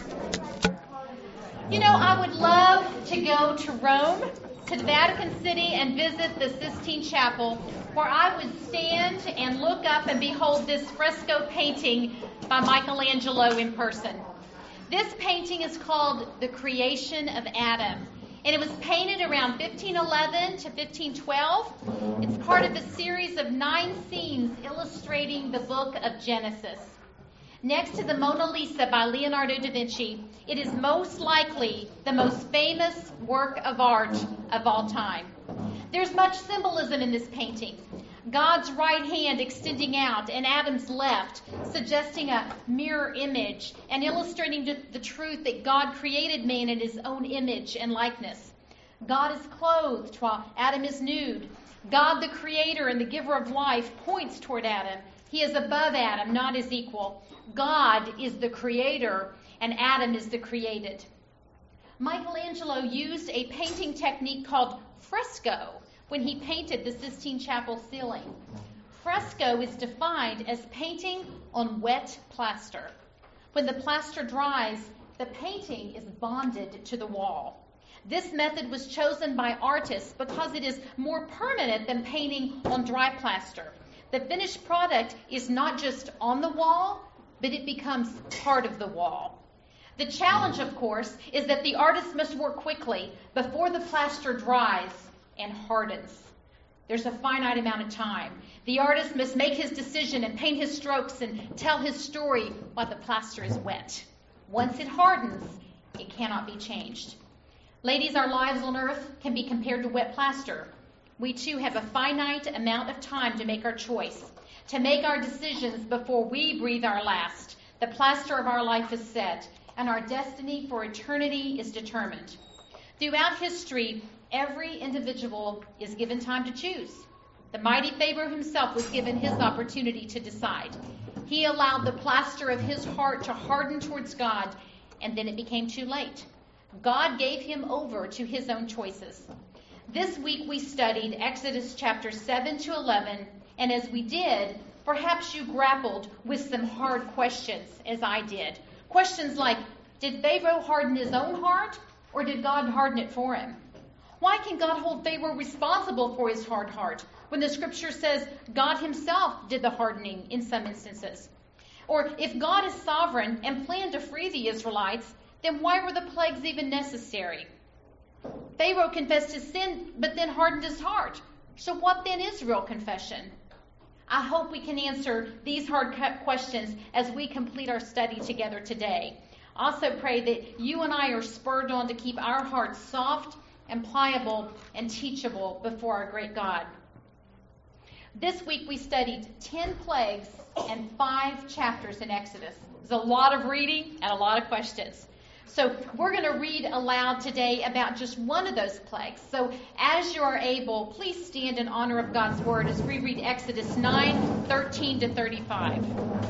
You know, I would love to go to Rome, to the Vatican City, and visit the Sistine Chapel, where I would stand and look up and behold this fresco painting by Michelangelo in person. This painting is called The Creation of Adam, and it was painted around 1511 to 1512. It's part of a series of 9 scenes illustrating the book of Genesis. Next to the Mona Lisa by Leonardo da Vinci, it is most likely the most famous work of art of all time. There's much symbolism in this painting. God's right hand extending out and Adam's left, suggesting a mirror image and illustrating the truth that God created man in his own image and likeness. God is clothed while Adam is nude. God, the creator and the giver of life, points toward Adam. He is above Adam, not his equal. God is the creator, and Adam is the created. Michelangelo used a painting technique called fresco when he painted the Sistine Chapel ceiling. Fresco is defined as painting on wet plaster. When the plaster dries, the painting is bonded to the wall. This method was chosen by artists because it is more permanent than painting on dry plaster. The finished product is not just on the wall, but it becomes part of the wall. The challenge, of course, is that the artist must work quickly before the plaster dries and hardens. There's a finite amount of time. The artist must make his decision and paint his strokes and tell his story while the plaster is wet. Once it hardens, it cannot be changed. Ladies, our lives on earth can be compared to wet plaster. We too have a finite amount of time to make our choice, to make our decisions before we breathe our last. The plaster of our life is set, and our destiny for eternity is determined. Throughout history, every individual is given time to choose. The mighty Pharaoh himself was given his opportunity to decide. He allowed the plaster of his heart to harden towards God, and then it became too late. God gave him over to his own choices. This week we studied Exodus chapters 7 to 11, and as we did, perhaps you grappled with some hard questions, as I did. Questions like, did Pharaoh harden his own heart, or did God harden it for him? Why can God hold Pharaoh responsible for his hard heart, when the scripture says God himself did the hardening in some instances? Or if God is sovereign and planned to free the Israelites, then why were the plagues even necessary? Pharaoh confessed his sin, but then hardened his heart. So what then is real confession? I hope we can answer these hard questions as we complete our study together today. Also pray that you and I are spurred on to keep our hearts soft and pliable and teachable before our great God. This week we studied 10 plagues and 5 chapters in Exodus. There's a lot of reading and a lot of questions. So we're going to read aloud today about just one of those plagues. So as you are able, please stand in honor of God's word as we read Exodus 9:13 to 35.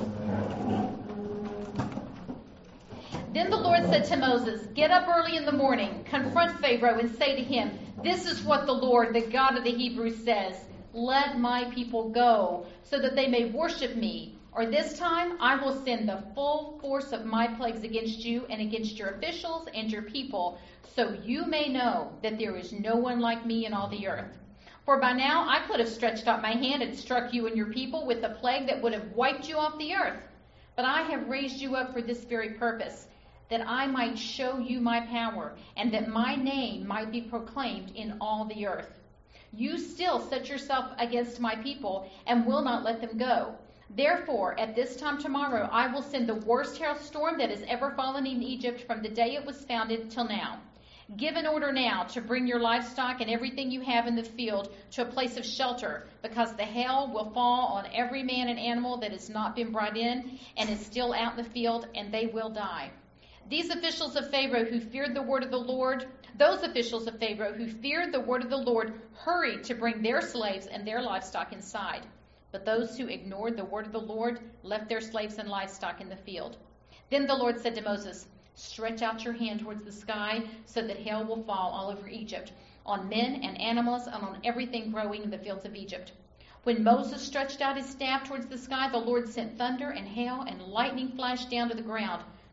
Then the Lord said to Moses, "Get up early in the morning, confront Pharaoh, and say to him, 'This is what the Lord, the God of the Hebrews, says. Let my people go, so that they may worship me. Or this time I will send the full force of my plagues against you and against your officials and your people, so you may know that there is no one like me in all the earth. For by now I could have stretched out my hand and struck you and your people with a plague that would have wiped you off the earth. But I have raised you up for this very purpose, that I might show you my power, and that my name might be proclaimed in all the earth. You still set yourself against my people and will not let them go. Therefore, at this time tomorrow, I will send the worst hailstorm that has ever fallen in Egypt from the day it was founded till now. Give an order now to bring your livestock and everything you have in the field to a place of shelter, because the hail will fall on every man and animal that has not been brought in and is still out in the field, and they will die. These officials of Pharaoh who feared the word of the Lord, those officials of Pharaoh who feared the word of the Lord hurried to bring their slaves and their livestock inside. But those who ignored the word of the Lord left their slaves and livestock in the field. Then the Lord said to Moses, "Stretch out your hand towards the sky so that hail will fall all over Egypt, on men and animals and on everything growing in the fields of Egypt." When Moses stretched out his staff towards the sky, the Lord sent thunder and hail, and lightning flashed down to the ground.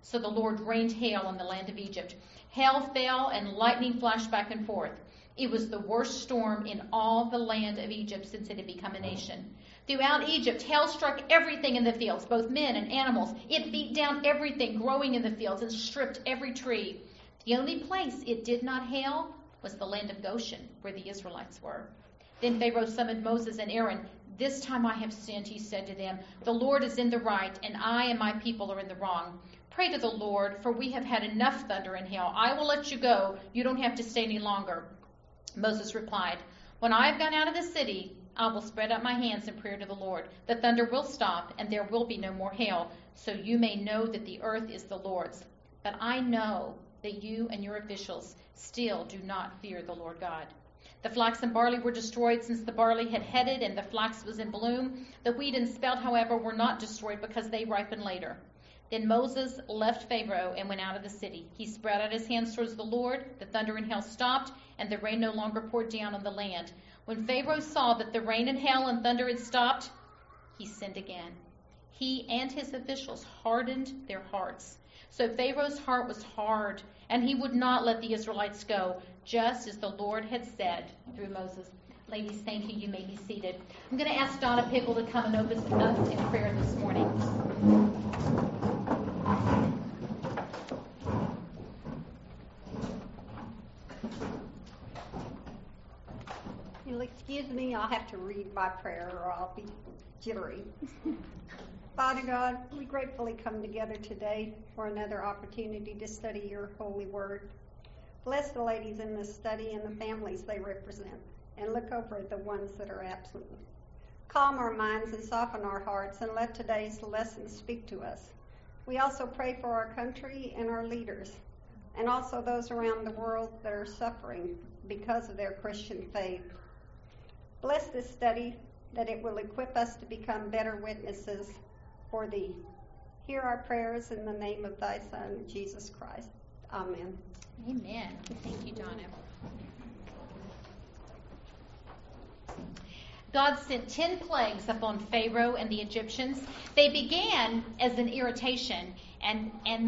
So the Lord rained hail on the land of Egypt. Hail fell and lightning flashed back and forth. It was the worst storm in all the land of Egypt since it had become a nation. Throughout Egypt, hail struck everything in the fields, both men and animals. It beat down everything growing in the fields and stripped every tree. The only place it did not hail was the land of Goshen, where the Israelites were. Then Pharaoh summoned Moses and Aaron. This time I have sinned, he said to them. The Lord is in the right, and I and my people are in the wrong. Pray to the Lord, for we have had enough thunder and hail. I will let you go. You don't have to stay any longer. Moses replied, when I have gone out of the city, I will spread out my hands in prayer to the Lord. The thunder will stop, and there will be no more hail, so you may know that the earth is the Lord's. But I know that you and your officials still do not fear the Lord God. The flax and barley were destroyed since the barley had headed and the flax was in bloom. The wheat and spelt, however, were not destroyed because they ripened later. Then Moses left Pharaoh and went out of the city. He spread out his hands towards the Lord. The thunder and hail stopped, and the rain no longer poured down on the land. When Pharaoh saw that the rain and hail and thunder had stopped, he sinned again. He and his officials hardened their hearts. So Pharaoh's heart was hard, and he would not let the Israelites go, just as the Lord had said through Moses. Ladies, thank you. You may be seated. I'm going to ask Donna Pickle to come and open us in prayer this morning. You'll excuse me, I'll have to read my prayer or I'll be jittery. Father God, we gratefully come together today for another opportunity to study your holy word. Bless the ladies in this study and the families they represent, and look over the ones that are absent. Calm our minds and soften our hearts, and let today's lesson speak to us. We also pray for our country and our leaders, and also those around the world that are suffering because of their Christian faith. Bless this study, that it will equip us to become better witnesses for thee. Hear our prayers in the name of thy Son, Jesus Christ. Amen. Amen. Thank you, Donna. God sent 10 plagues upon Pharaoh and the Egyptians. They began as an irritation and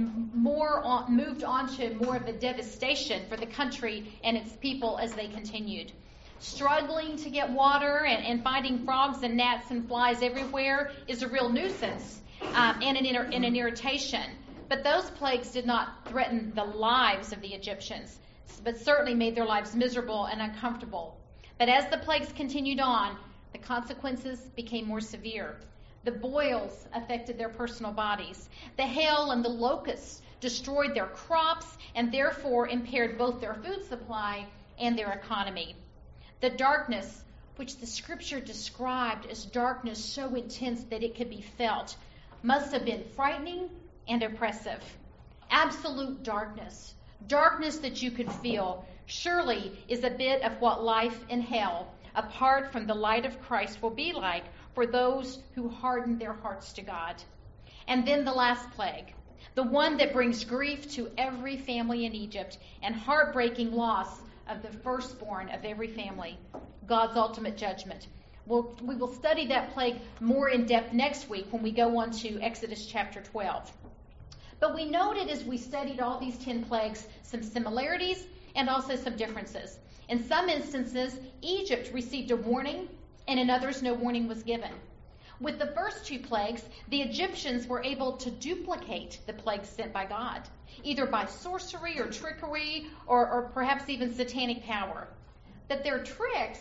moved on to more of a devastation for the country and its people as they continued. Struggling to get water and finding frogs and gnats and flies everywhere is a real nuisance and an irritation. But those plagues did not threaten the lives of the Egyptians, but certainly made their lives miserable and uncomfortable. But as the plagues continued on, the consequences became more severe. The boils affected their personal bodies. The hail and the locusts destroyed their crops and therefore impaired both their food supply and their economy. The darkness, which the scripture described as darkness so intense that it could be felt, must have been frightening and oppressive. Absolute darkness, darkness that you could feel, surely is a bit of what life in hell, apart from the light of Christ, will be like for those who harden their hearts to God. And then the last plague, the one that brings grief to every family in Egypt and heartbreaking loss of the firstborn of every family, God's ultimate judgment. We will study that plague more in depth next week when we go on to Exodus chapter 12. But we noted as we studied all these 10 plagues some similarities and also some differences. In some instances, Egypt received a warning, and in others, no warning was given. With the first 2 plagues, the Egyptians were able to duplicate the plagues sent by God, either by sorcery or trickery or perhaps even satanic power. But their tricks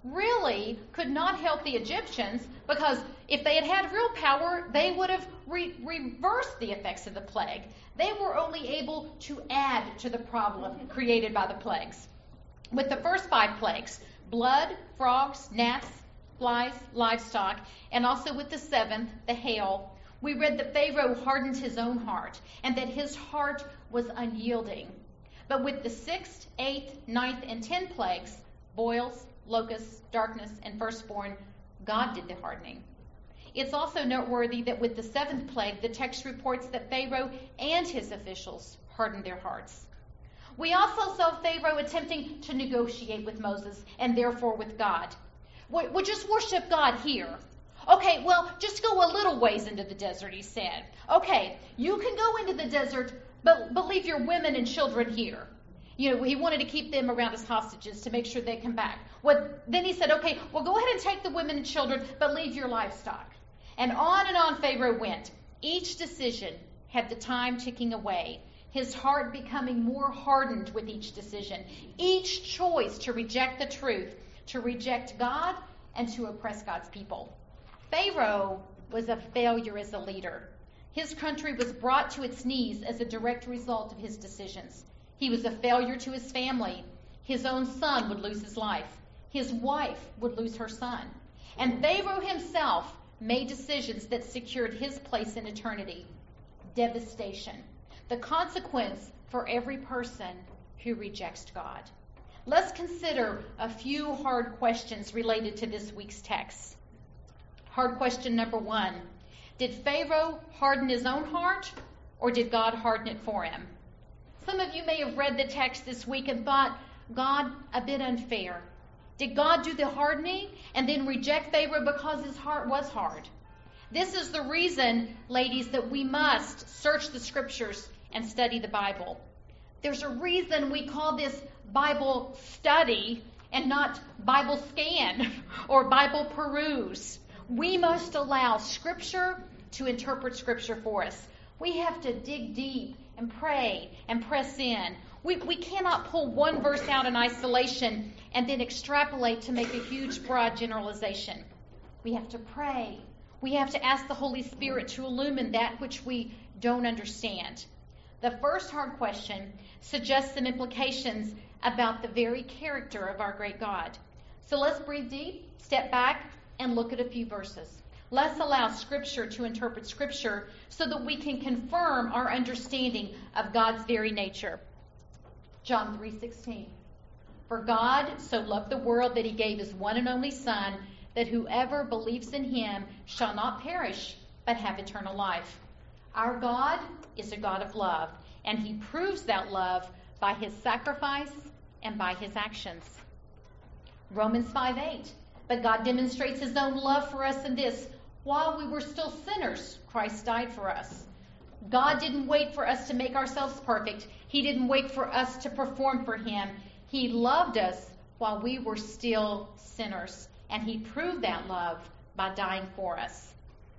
really could not help the Egyptians, because if they had had real power, they would have reversed the effects of the plague. They were only able to add to the problem created by the plagues. With the first 5 plagues, blood, frogs, gnats, flies, livestock, and also with the 7th, the hail, we read that Pharaoh hardened his own heart and that his heart was unyielding. But with the 6th, 8th, 9th, and 10th plagues, boils, locusts, darkness, and firstborn, God did the hardening. It's also noteworthy that with the 7th plague, the text reports that Pharaoh and his officials hardened their hearts. We also saw Pharaoh attempting to negotiate with Moses and therefore with God. We'll just worship God here. Okay, well, just go a little ways into the desert, he said. Okay, you can go into the desert, but leave your women and children here. He wanted to keep them around as hostages to make sure they come back. Then he said, okay, well, go ahead and take the women and children, but leave your livestock. And on Pharaoh went. Each decision had the time ticking away, his heart becoming more hardened with each decision, each choice to reject the truth, to reject God, and to oppress God's people. Pharaoh was a failure as a leader. His country was brought to its knees as a direct result of his decisions. He was a failure to his family. His own son would lose his life. His wife would lose her son. And Pharaoh himself made decisions that secured his place in eternity. Devastation. The consequence for every person who rejects God. Let's consider a few hard questions related to this week's text. Hard question number 1. Did Pharaoh harden his own heart, or did God harden it for him? Some of you may have read the text this week and thought, God, a bit unfair. Did God do the hardening and then reject Pharaoh because his heart was hard? This is the reason, ladies, that we must search the scriptures and study the Bible. There's a reason we call this Bible study and not Bible scan or Bible peruse. We must allow Scripture to interpret Scripture for us. We have to dig deep and pray and press in. We cannot pull one verse out in isolation and then extrapolate to make a huge, broad generalization. We have to pray. We have to ask the Holy Spirit to illumine that which we don't understand. The first hard question suggests some implications about the very character of our great God. So let's breathe deep, step back, and look at a few verses. Let's allow Scripture to interpret Scripture so that we can confirm our understanding of God's very nature. John 3:16. For God so loved the world that he gave his one and only Son, that whoever believes in him shall not perish, but have eternal life. Our God is a God of love, and he proves that love by his sacrifice and by his actions. Romans 5:8. But God demonstrates his own love for us in this: while we were still sinners, Christ died for us. God didn't wait for us to make ourselves perfect. He didn't wait for us to perform for him. He loved us while we were still sinners, and he proved that love by dying for us.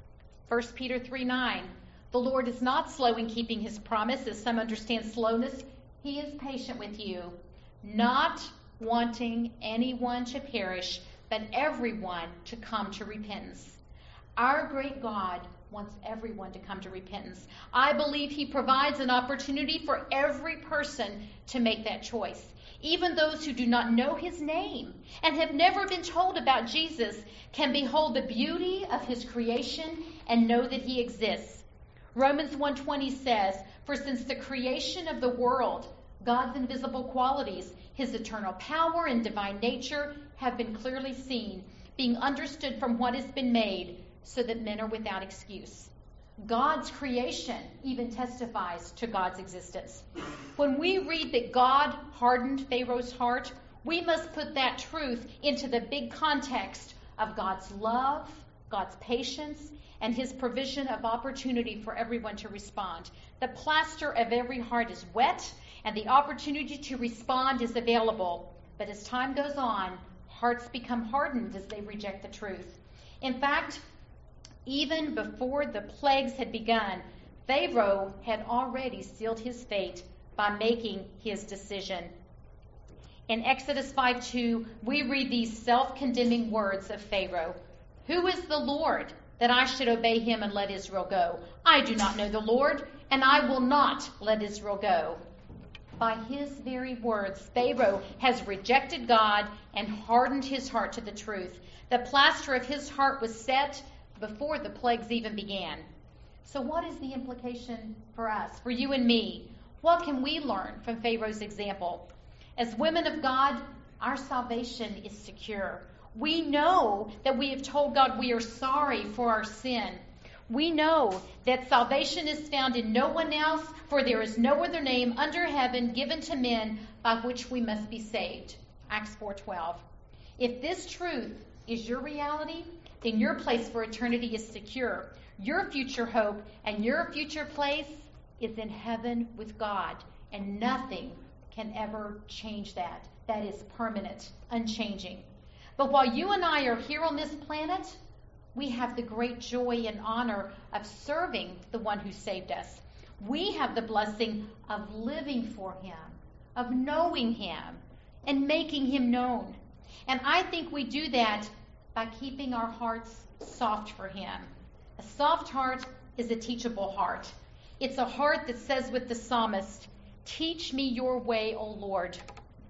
1 Peter 3:9. The Lord is not slow in keeping his promise, as some understand slowness. He is patient with you, not wanting anyone to perish, but everyone to come to repentance. Our great God wants everyone to come to repentance. I believe he provides an opportunity for every person to make that choice. Even those who do not know his name and have never been told about Jesus can behold the beauty of his creation and know that he exists. Romans 1:20 says, for since the creation of the world, God's invisible qualities, his eternal power and divine nature have been clearly seen, being understood from what has been made, so that men are without excuse. God's creation even testifies to God's existence. When we read that God hardened Pharaoh's heart, we must put that truth into the big context of God's love, God's patience, and his provision of opportunity for everyone to respond. The plaster of every heart is wet, and the opportunity to respond is available. But as time goes on, hearts become hardened as they reject the truth. In fact, even before the plagues had begun, Pharaoh had already sealed his fate by making his decision. In Exodus 5:2, we read these self-condemning words of Pharaoh. Who is the Lord that I should obey him and let Israel go? I do not know the Lord, and I will not let Israel go. By his very words, Pharaoh has rejected God and hardened his heart to the truth. The plaster of his heart was set before the plagues even began. So what is the implication for us, for you and me? What can we learn from Pharaoh's example? As women of God, our salvation is secure. We know that we have told God we are sorry for our sin. We know that salvation is found in no one else, for there is no other name under heaven given to men by which we must be saved. Acts 4:12. If this truth is your reality, then your place for eternity is secure. Your future hope and your future place is in heaven with God, and nothing can ever change that. That is permanent, unchanging. But while you and I are here on this planet, we have the great joy and honor of serving the one who saved us. We have the blessing of living for him, of knowing him, and making him known. And I think we do that by keeping our hearts soft for him. A soft heart is a teachable heart. It's a heart that says with the psalmist, "Teach me your way, O Lord.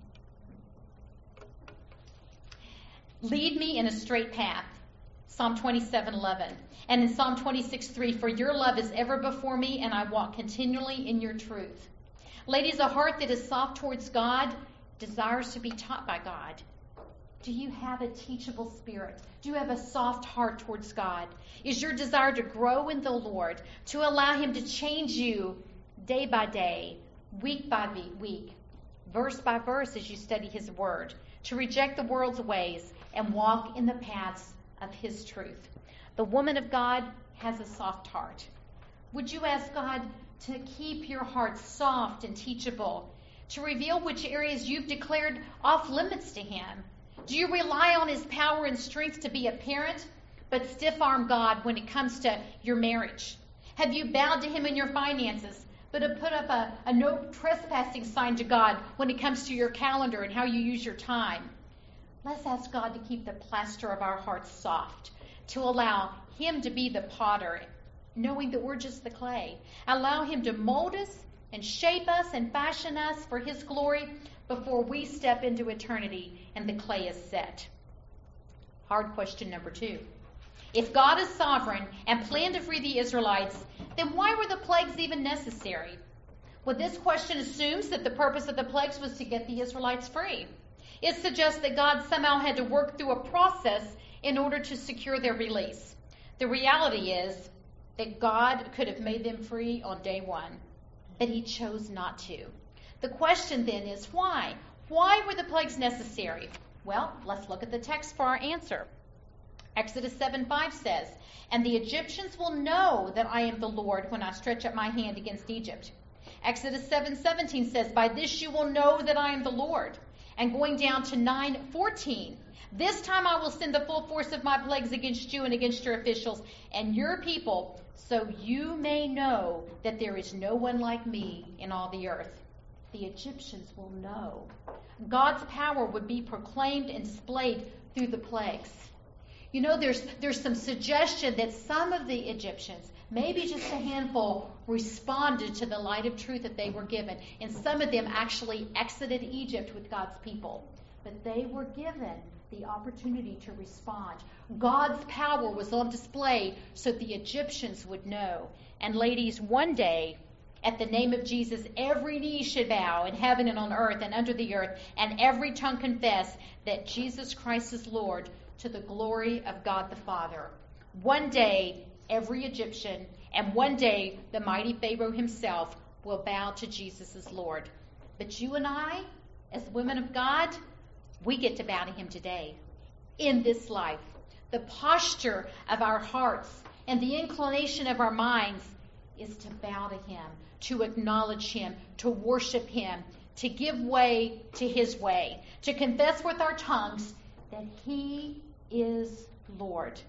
Lead me in a straight path." Psalm 27:11. And in Psalm 26:3, "For your love is ever before me, and I walk continually in your truth." Ladies, a heart that is soft towards God desires to be taught by God. Do you have a teachable spirit? Do you have a soft heart towards God? Is your desire to grow in the Lord, to allow him to change you day by day, week by week, verse by verse as you study his word, to reject the world's ways and walk in the paths of his truth? The woman of God has a soft heart. Would you ask God to keep your heart soft and teachable, to reveal which areas you've declared off limits to him? Do you rely on his power and strength to be a parent, but stiff-arm God when it comes to your marriage? Have you bowed to him in your finances, but have put up a no trespassing sign to God when it comes to your calendar and how you use your time? Let's ask God to keep the plaster of our hearts soft, to allow him to be the potter, knowing that we're just the clay. Allow him to mold us and shape us and fashion us for his glory before we step into eternity and the clay is set. Hard question number 2. If God is sovereign and planned to free the Israelites, then why were the plagues even necessary? Well, this question assumes that the purpose of the plagues was to get the Israelites free. It suggests that God somehow had to work through a process in order to secure their release. The reality is that God could have made them free on day one, but he chose not to. The question then is why? Why were the plagues necessary? Well, let's look at the text for our answer. Exodus 7:5 says, "And the Egyptians will know that I am the Lord when I stretch up my hand against Egypt." Exodus 7:17 says, "By this you will know that I am the Lord." And going down to 9:14, "This time I will send the full force of my plagues against you and against your officials and your people, so you may know that there is no one like me in all the earth." The Egyptians will know. God's power would be proclaimed and displayed through the plagues. You know, there's some suggestion that some of the Egyptians, maybe just a handful, responded to the light of truth that they were given. And some of them actually exited Egypt with God's people. But they were given the opportunity to respond. God's power was on display so the Egyptians would know. And ladies, one day, at the name of Jesus, every knee should bow in heaven and on earth and under the earth, and every tongue confess that Jesus Christ is Lord, to the glory of God the Father. One day, every Egyptian, and one day, the mighty Pharaoh himself will bow to Jesus as Lord. But you and I, as women of God, we get to bow to him today, in this life. The posture of our hearts and the inclination of our minds is to bow to him, to acknowledge him, to worship him, to give way to his way, to confess with our tongues that he is Lord.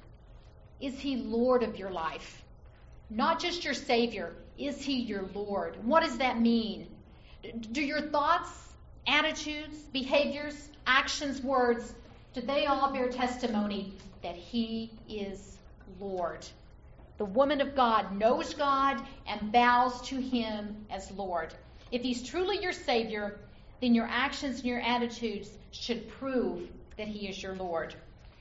Is he Lord of your life? Not just your Savior. Is he your Lord? What does that mean? Do your thoughts, attitudes, behaviors, actions, words, do they all bear testimony that he is Lord? The woman of God knows God and bows to him as Lord. If he's truly your Savior, then your actions and your attitudes should prove that he is your Lord.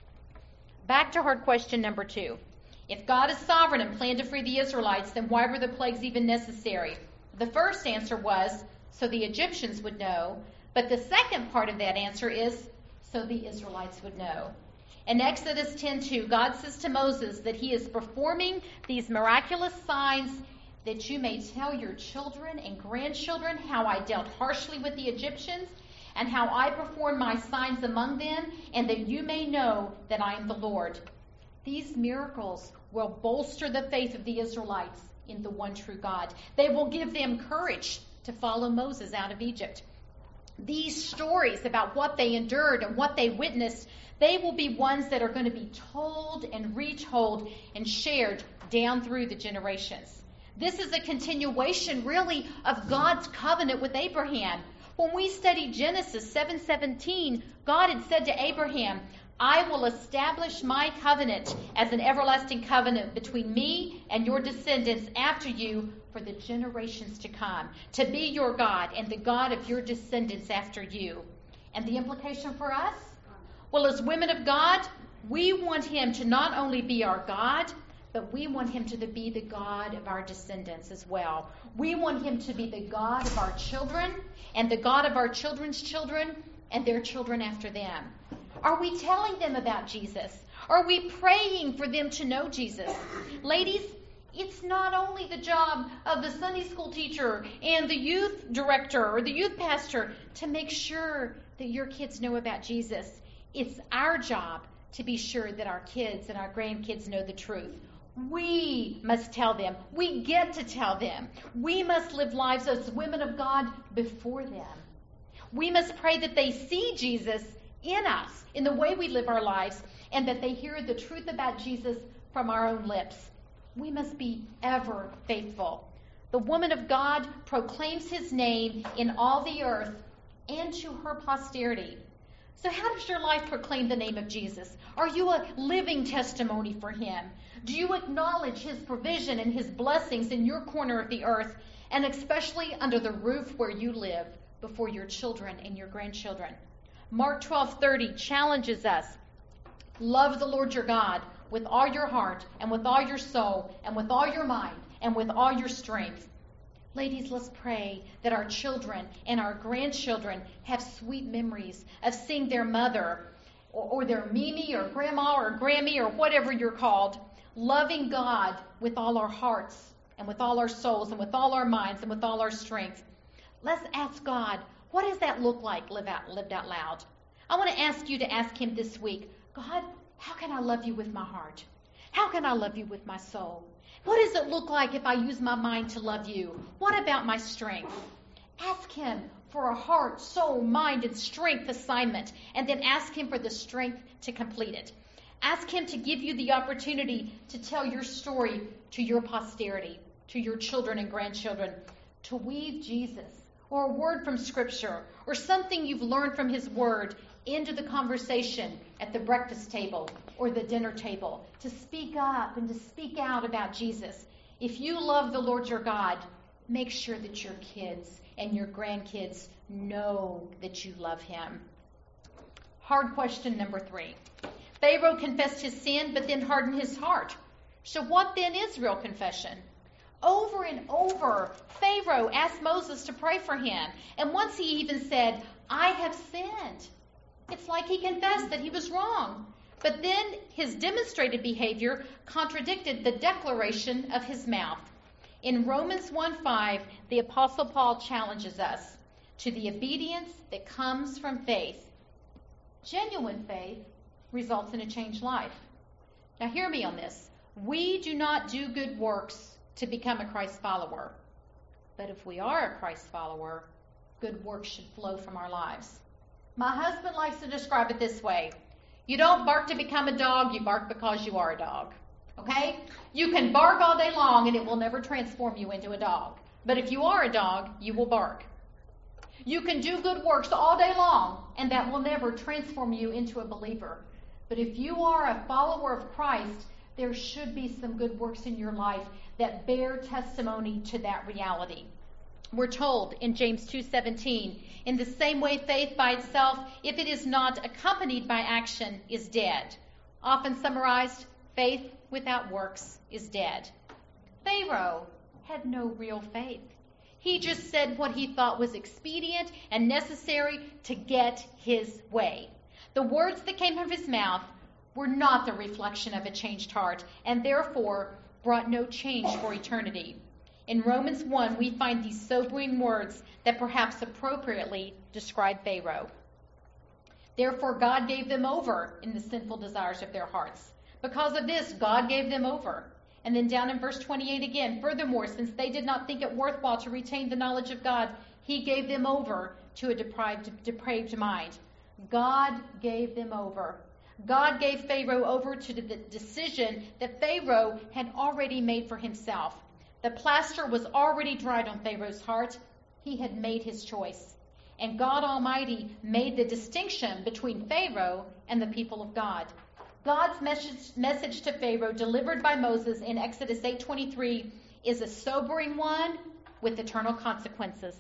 Back to hard question number 2. If God is sovereign and planned to free the Israelites, then why were the plagues even necessary? The first answer was so the Egyptians would know, but the second part of that answer is so the Israelites would know. In Exodus 10:2, God says to Moses that he is performing these miraculous signs that you may tell your children and grandchildren how I dealt harshly with the Egyptians and how I performed my signs among them, and that you may know that I am the Lord. These miracles will bolster the faith of the Israelites in the one true God. They will give them courage to follow Moses out of Egypt. These stories about what they endured and what they witnessed, they will be ones that are going to be told and retold and shared down through the generations. This is a continuation, really, of God's covenant with Abraham. When we study Genesis 7:17, God had said to Abraham, I will establish my covenant as an everlasting covenant between me and your descendants after you for the generations to come, to be your God and the God of your descendants after you. And the implication for us? Well, as women of God, we want him to not only be our God, but we want him to be the God of our descendants as well. We want him to be the God of our children and the God of our children's children and their children after them. Are we telling them about Jesus? Are we praying for them to know Jesus? Ladies, it's not only the job of the Sunday school teacher and the youth director or the youth pastor to make sure that your kids know about Jesus. It's our job to be sure that our kids and our grandkids know the truth. We must tell them. We get to tell them. We must live lives as women of God before them. We must pray that they see Jesus in us, in the way we live our lives, and that they hear the truth about Jesus from our own lips. We must be ever faithful. The woman of God proclaims his name in all the earth and to her posterity. So how does your life proclaim the name of Jesus? Are you a living testimony for him? Do you acknowledge his provision and his blessings in your corner of the earth, and especially under the roof where you live, before your children and your grandchildren? Mark 12:30 challenges us. Love the Lord your God with all your heart and with all your soul and with all your mind and with all your strength. Ladies, let's pray that our children and our grandchildren have sweet memories of seeing their mother or their Mimi or Grandma or Grammy or whatever you're called, loving God with all our hearts and with all our souls and with all our minds and with all our strength. Let's ask God, what does that look like lived out loud? I want to ask you to ask him this week, God, how can I love you with my heart? How can I love you with my soul? What does it look like if I use my mind to love you? What about my strength? Ask him for a heart, soul, mind, and strength assignment, and then ask him for the strength to complete it. Ask him to give you the opportunity to tell your story to your posterity, to your children and grandchildren, to weave Jesus or a word from Scripture or something you've learned from his word into the conversation at the breakfast table or the dinner table, to speak up and to speak out about Jesus. If you love the Lord your God, make sure that your kids and your grandkids know that you love him. Hard question number 3. Pharaoh confessed his sin, but then hardened his heart. So what then is real confession? Over and over, Pharaoh asked Moses to pray for him. And once he even said, I have sinned. It's like he confessed that he was wrong. But then his demonstrated behavior contradicted the declaration of his mouth. In Romans 1:5, the Apostle Paul challenges us to the obedience that comes from faith. Genuine faith results in a changed life. Now hear me on this. We do not do good works to become a Christ follower. But if we are a Christ follower, good works should flow from our lives. My husband likes to describe it this way. You don't bark to become a dog, you bark because you are a dog. Okay? You can bark all day long and it will never transform you into a dog. But if you are a dog, you will bark. You can do good works all day long and that will never transform you into a believer. But if you are a follower of Christ, there should be some good works in your life that bear testimony to that reality. We're told in James 2:17, in the same way faith by itself, if it is not accompanied by action, is dead. Often summarized, faith without works is dead. Pharaoh had no real faith. He just said what he thought was expedient and necessary to get his way. The words that came from his mouth were not the reflection of a changed heart, and therefore brought no change for eternity. In Romans 1, we find these sobering words that perhaps appropriately describe Pharaoh. Therefore, God gave them over in the sinful desires of their hearts. Because of this, God gave them over. And then down in verse 28 again, furthermore, since they did not think it worthwhile to retain the knowledge of God, he gave them over to a depraved mind. God gave them over. God gave Pharaoh over to the decision that Pharaoh had already made for himself. The plaster was already dried on Pharaoh's heart. He had made his choice. And God Almighty made the distinction between Pharaoh and the people of God. God's message to Pharaoh, delivered by Moses in Exodus 8:23, is a sobering one with eternal consequences.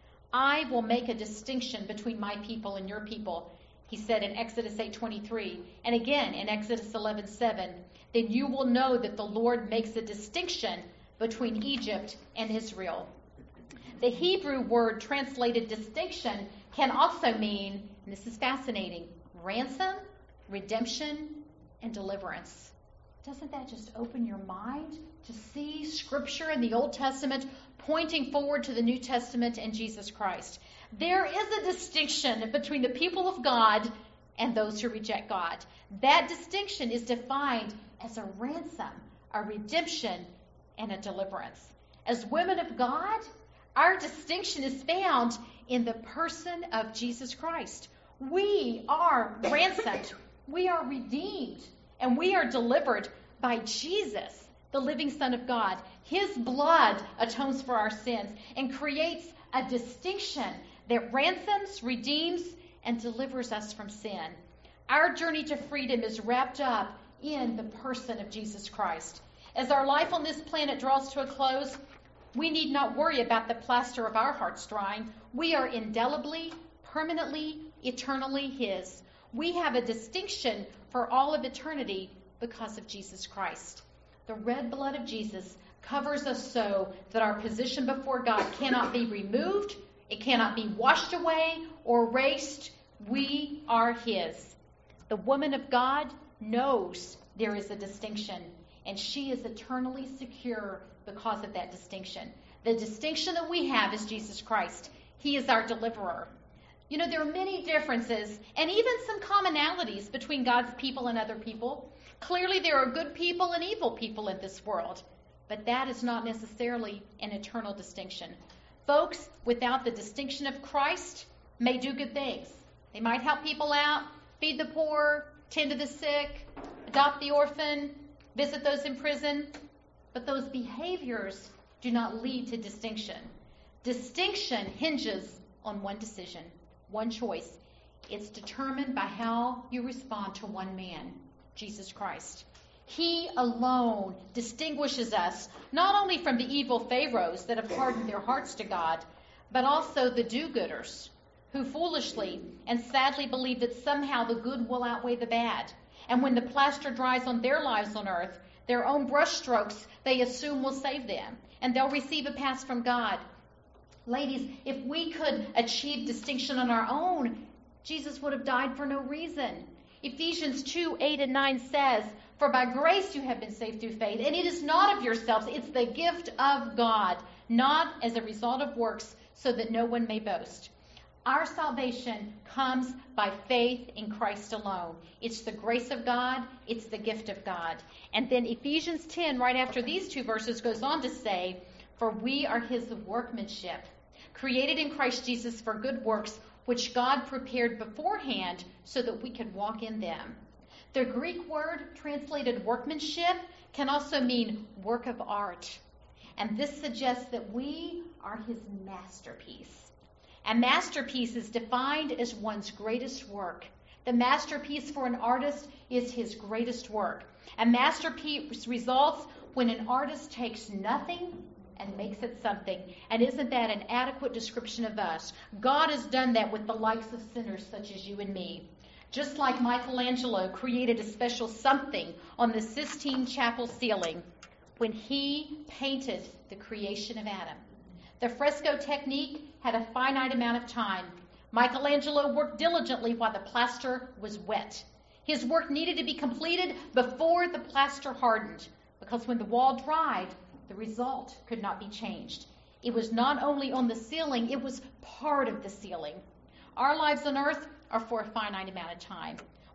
I will make a distinction between my people and your people, he said in Exodus 8:23, and again in Exodus 11:7. Then you will know that the Lord makes a distinction between Egypt and Israel. The Hebrew word translated distinction can also mean, and this is fascinating, ransom, redemption, and deliverance. Doesn't that just open your mind to see Scripture in the Old Testament pointing forward to the New Testament and Jesus Christ? There is a distinction between the people of God and those who reject God. That distinction is defined as a ransom, a redemption, and a deliverance. As women of God, our distinction is found in the person of Jesus Christ. We are ransomed, we are redeemed, and we are delivered by Jesus, the living Son of God. His blood atones for our sins and creates a distinction that ransoms, redeems, and delivers us from sin. Our journey to freedom is wrapped up in the person of Jesus Christ. As our life on this planet draws to a close, we need not worry about the plaster of our hearts drying. We are indelibly, permanently, eternally His. We have a distinction for all of eternity because of Jesus Christ. The red blood of Jesus covers us so that our position before God cannot be removed, it cannot be washed away or erased. We are His. The woman of God knows there is a distinction, and she is eternally secure because of that distinction. The distinction that we have is Jesus Christ. He is our deliverer. You know, there are many differences and even some commonalities between God's people and other people. Clearly, there are good people and evil people in this world, but that is not necessarily an eternal distinction. Folks without the distinction of Christ may do good things. They might help people out, feed the poor, tend to the sick, adopt the orphan, visit those in prison, but those behaviors do not lead to distinction. Distinction hinges on one decision, one choice. It's determined by how you respond to one man, Jesus Christ. He alone distinguishes us not only from the evil pharaohs that have hardened their hearts to God, but also the do-gooders who foolishly and sadly believe that somehow the good will outweigh the bad. And when the plaster dries on their lives on earth, their own brushstrokes they assume will save them, and they'll receive a pass from God. Ladies, if we could achieve distinction on our own, Jesus would have died for no reason. Ephesians 2:8-9 says, "For by grace you have been saved through faith, and it is not of yourselves, it's the gift of God, not as a result of works, so that no one may boast." Our salvation comes by faith in Christ alone. It's the grace of God. It's the gift of God. And then Ephesians 10, right after these two verses, goes on to say, "For we are His workmanship, created in Christ Jesus for good works, which God prepared beforehand so that we could walk in them." The Greek word translated workmanship can also mean work of art. And this suggests that we are His masterpiece. A masterpiece is defined as one's greatest work. The masterpiece for an artist is his greatest work. A masterpiece results when an artist takes nothing and makes it something. And isn't that an adequate description of us? God has done that with the likes of sinners such as you and me. Just like Michelangelo created a special something on the Sistine Chapel ceiling when he painted the creation of Adam. The fresco technique had a finite amount of time. Michelangelo worked diligently while the plaster was wet. His work needed to be completed before the plaster hardened, because when the wall dried, the result could not be changed. It was not only on the ceiling, it was part of the ceiling. Our lives on earth are for a finite amount of time.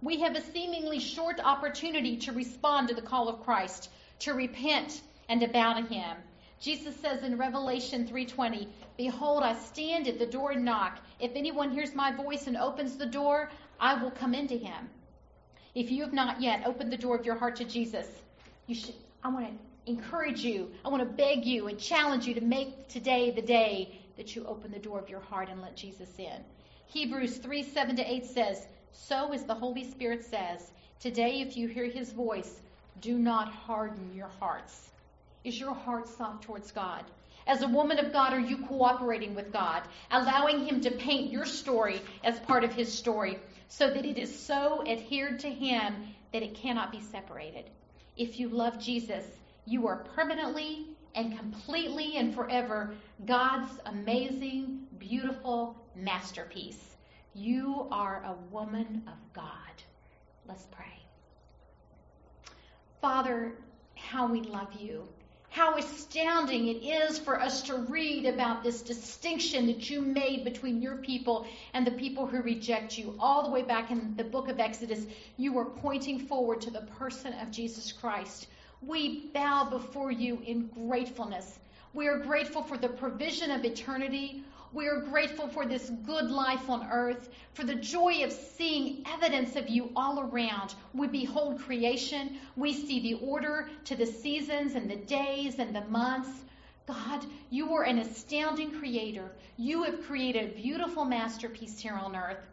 We have a seemingly short opportunity to respond to the call of Christ, to repent and to bow to him. Jesus says in Revelation 3:20, "Behold, I stand at the door and knock. If anyone hears my voice and opens the door, I will come into him." If you have not yet opened the door of your heart to Jesus, I want to encourage you, I want to beg you and challenge you to make today the day that you open the door of your heart and let Jesus in. Hebrews 3:7-8 says, "So as the Holy Spirit says, today if you hear his voice, do not harden your hearts." Is your heart soft towards God? As a woman of God, are you cooperating with God, allowing him to paint your story as part of his story so that it is so adhered to him that it cannot be separated? If you love Jesus, you are permanently and completely and forever God's amazing, beautiful masterpiece. You are a woman of God. Let's pray. Father, how we love you. How astounding it is for us to read about this distinction that you made between your people and the people who reject you. All the way back in the book of Exodus, you were pointing forward to the person of Jesus Christ. We bow before you in gratefulness. We are grateful for the provision of eternity. We are grateful for this good life on earth, for the joy of seeing evidence of you all around. We behold creation. We see the order to the seasons and the days and the months. God, you are an astounding creator. You have created a beautiful masterpiece here on earth.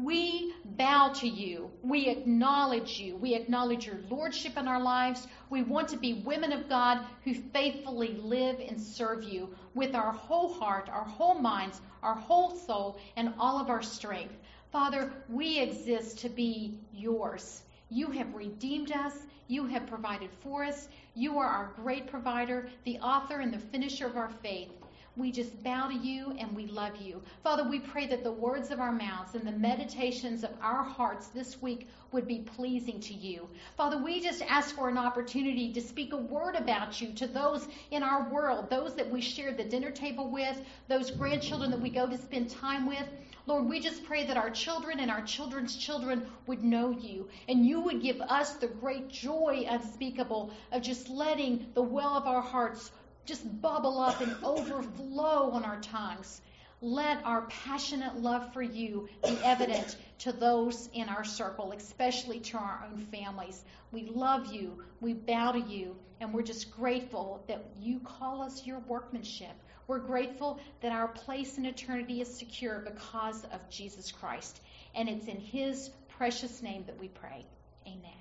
We bow to you. We acknowledge you. We acknowledge your lordship in our lives. We want to be women of God who faithfully live and serve you with our whole heart, our whole minds, our whole soul, and all of our strength. Father, we exist to be yours. You have redeemed us. You have provided for us. You are our great provider, the author and the finisher of our faith. We just bow to you and we love you. Father, we pray that the words of our mouths and the meditations of our hearts this week would be pleasing to you. Father, we just ask for an opportunity to speak a word about you to those in our world, those that we share the dinner table with, those grandchildren that we go to spend time with. Lord, we just pray that our children and our children's children would know you, and you would give us the great joy unspeakable of just letting the well of our hearts just bubble up and overflow on our tongues. Let our passionate love for you be evident to those in our circle, especially to our own families. We love you, we bow to you, and we're just grateful that you call us your workmanship. We're grateful that our place in eternity is secure because of Jesus Christ. And it's in his precious name that we pray. Amen.